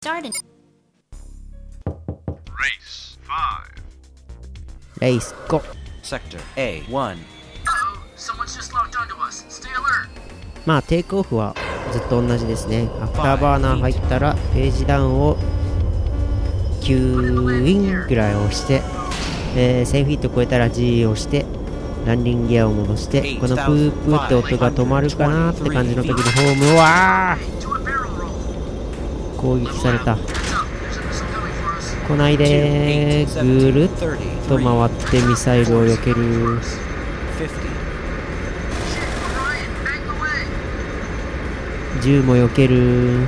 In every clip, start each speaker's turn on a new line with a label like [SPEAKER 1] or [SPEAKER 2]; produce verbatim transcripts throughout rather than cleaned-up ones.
[SPEAKER 1] Started.
[SPEAKER 2] Race five.
[SPEAKER 3] レイスご。
[SPEAKER 4] Sector A one.
[SPEAKER 2] Uh-oh, someone's just locked onto us. Stay alert.
[SPEAKER 3] まあテイクオフはずっと同じですね。アフターバーナー入ったらページダウンをきゅうインぐらい押して、えー、せんフィート超えたら G をしてランディングギアを戻して、このプープーって音が止まるかなって感じの時にホームは攻撃された。来ないでー。ぐるっと回ってミサイルを避ける。銃も避ける。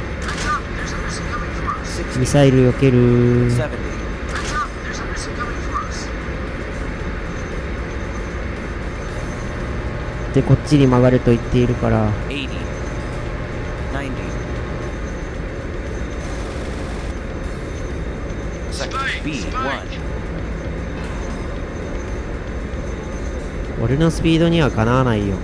[SPEAKER 3] ミサイル避ける。でこっちに曲がると言っているから。俺のスピードにはかなわないよ。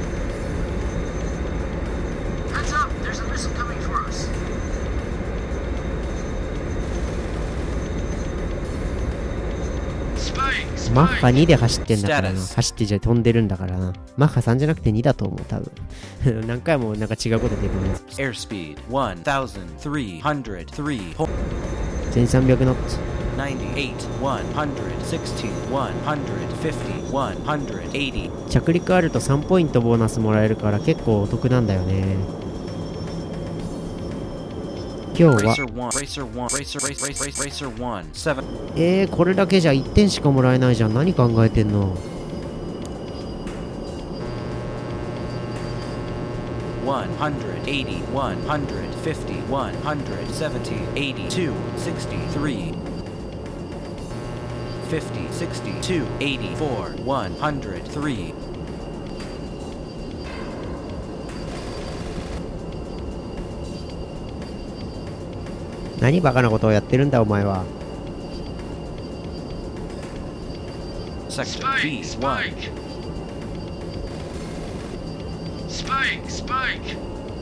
[SPEAKER 3] マッハにで走ってんだからな。走ってじゃ飛んでるんだからな。マッハさんじゃなくてにだと思う、多分。何回もなんか違うこと出てるね。
[SPEAKER 4] Airspeed one thousand three hundred three.
[SPEAKER 3] せんさんびゃくノッツ。
[SPEAKER 4] ninety-eight, one sixteen, one fifty, one eighty.
[SPEAKER 3] 着陸あるとさんポイントボーナスもらえるから結構お得なんだよね。今日はえー、これだけじゃいってんしかもらえないじゃん。何考えてんの。
[SPEAKER 4] one eighty, one fifty, one seventy, eighty-two, sixty-three, fifty, sixty-two, eighty-four, one hundred three.
[SPEAKER 3] 何バカなことをやってるんだお前は。
[SPEAKER 4] Sector B one.
[SPEAKER 2] Spike, spike.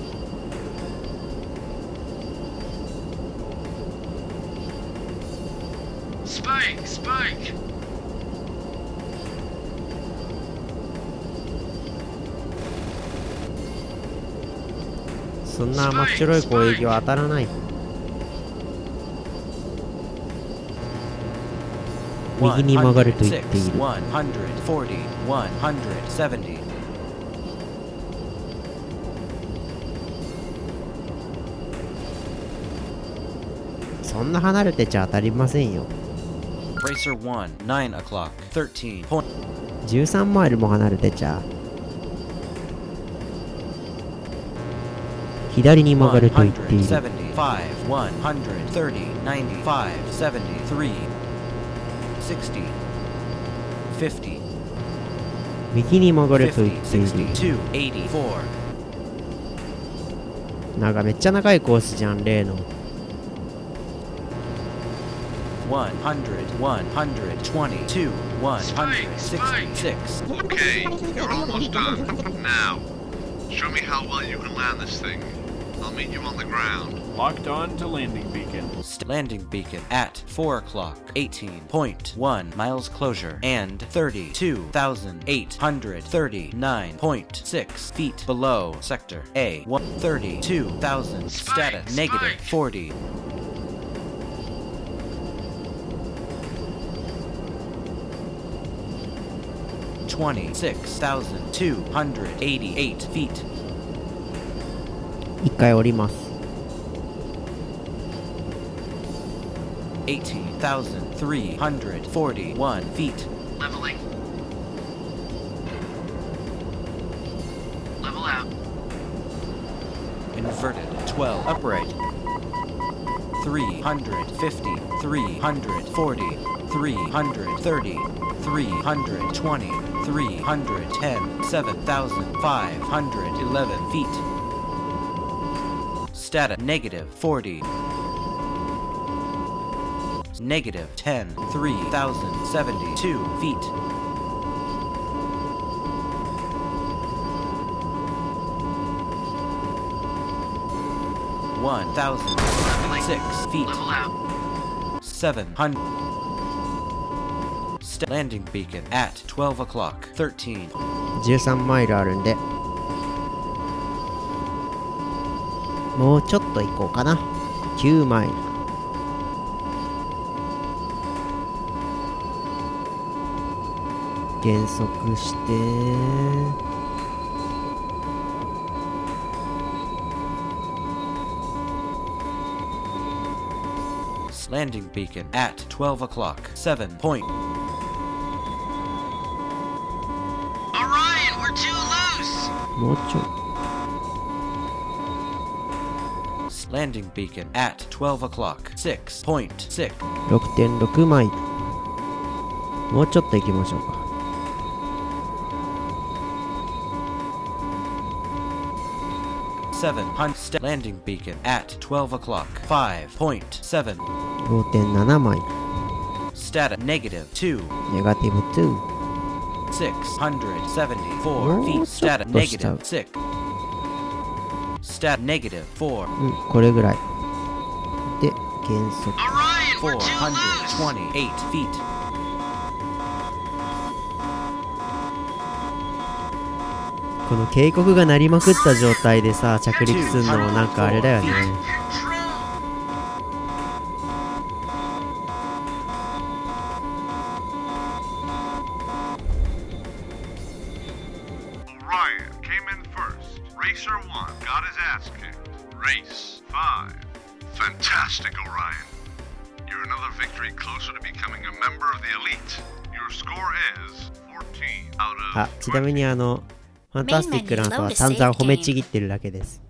[SPEAKER 2] Spike, spike.
[SPEAKER 3] そんな甘っちょろい攻撃は当たらない。右に曲がると言っている。
[SPEAKER 4] one forty, one seventy.
[SPEAKER 3] そんな離れてちゃ当たりませんよ。
[SPEAKER 4] Racer one, nine o'clock, thirteen.
[SPEAKER 3] じゅうさんマイルも離れてちゃ左に曲がると言っている。
[SPEAKER 4] one seventy-five, one thirty, ninety-five, seventy-three, sixty, fifty.
[SPEAKER 3] 右に曲がると言っている。
[SPEAKER 4] sixty-two, eighty-four.
[SPEAKER 3] なんかめっちゃ長いコースじゃん、例の。
[SPEAKER 4] one hundred, one twenty-two, one sixty-six.
[SPEAKER 2] Okay, you're almost done. Now, show me how well you can land this thing. I'll meet you on the ground.
[SPEAKER 5] Locked on to landing beacon.
[SPEAKER 4] Landing beacon at four o'clock, eighteen point one miles closure and thirty-two thousand eight hundred thirty-nine point six feet below sector A one. thirty-two thousand status negative forty. twenty-six thousand two hundred eighty-eight feet.
[SPEAKER 3] 一回降ります。
[SPEAKER 4] eighteen thousand three hundred forty-one feet.
[SPEAKER 2] Leveling. Level out.
[SPEAKER 4] Inverted twelve upright. three hundred fifty, three hundred forty, three hundred thirty, three hundred twenty, three hundred ten, seven thousand five hundred eleven feet. Status negative forty. Negative ten, three thousand seventy-two feet. one thousand six feet. seven hundred. St- landing beacon at twelve o'clock. thirteen.
[SPEAKER 3] じゅうさんマイルあるんでもうちょっと行こうかな。きゅうマイル。減速して
[SPEAKER 4] landing beacon at twelve o'clock. seven point.
[SPEAKER 1] Orion, we're too loose.
[SPEAKER 3] もうちょい。
[SPEAKER 4] landing beacon at twelve o'clock. six point six.
[SPEAKER 3] ろくてんろく マイル。もうちょっと行きましょうか。
[SPEAKER 4] seven hundred. landing beacon at twelve o'clock. five point seven.
[SPEAKER 3] ごてんなな マイル。
[SPEAKER 4] status negative two.
[SPEAKER 3] ネガティブに。
[SPEAKER 4] six hundred seventy-four feet. status negative six. stat negative four.
[SPEAKER 3] うん、これぐらいで減速。
[SPEAKER 1] Orion, we're
[SPEAKER 4] four
[SPEAKER 1] too
[SPEAKER 4] hundred
[SPEAKER 1] loose.
[SPEAKER 4] twenty-eight feet.
[SPEAKER 3] この警告が鳴りまくった状態でさ着陸するのもなんかあれだよね。
[SPEAKER 2] Orion came in first. Racer one got his ass kicked. Race five. Fantastic, Orion. You're another victory closer to becoming a member of the elite. Your score is fourteen out
[SPEAKER 3] あ、
[SPEAKER 2] of
[SPEAKER 3] ちなみにあのファンタスティックな後は散々褒めちぎってるだけです。